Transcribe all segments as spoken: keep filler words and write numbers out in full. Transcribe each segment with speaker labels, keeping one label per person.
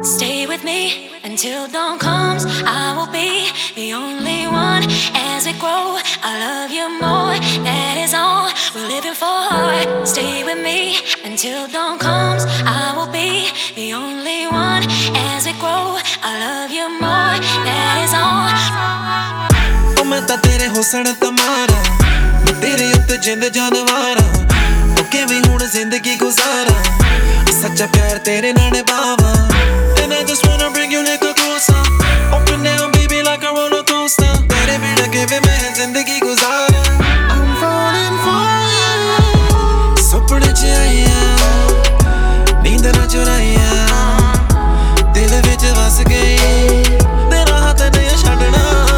Speaker 1: Stay with me until dawn comes. I will be the only one. As we grow, I love you more. That is all we're living for. Stay with me until dawn comes. I will be the only one. As we grow, I love you more. That is all.
Speaker 2: Oh, मैं ਤਾਂ तेरे हुस्न तमारा, मैं तेरे उत्ते जिंद जानवारा. Oh, किवें हुण जिंदगी गुजारा, सच्चा प्यार तेरे नाल बावा. And I just wanna bring you like a closer. Open down, baby, like a roller coaster. तेरे बिना किवें मैं जिंदगी गुजारा. I'm falling for you. सुपने च आईया, नींद ना चुराईया, दिल विच वस गई. तेरा हाथ नहीं छड्डना.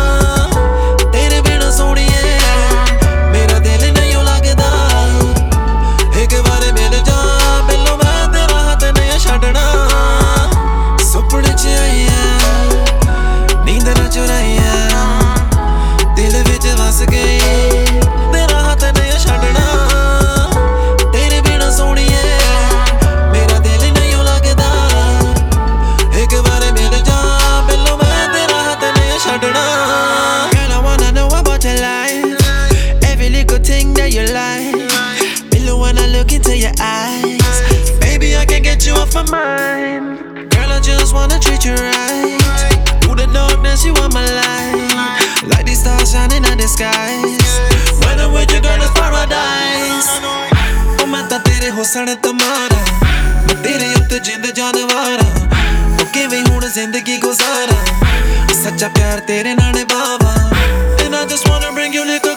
Speaker 2: Into your eyes, baby, I can't get you off my mind. Girl, I just wanna treat you right. Through the darkness, you are my light, like these stars shining in the skies. When I'm with you, girl, it's paradise. Oh, मैं ਤਾਂ तेरे हुस्न तमारा, मैं तेरे उत्ते जिंद जानवारा. Oh, किवें हुण जिंदगी गुजारा, सच्चा प्यार तेरे नाल बावा. And I just wanna bring you like a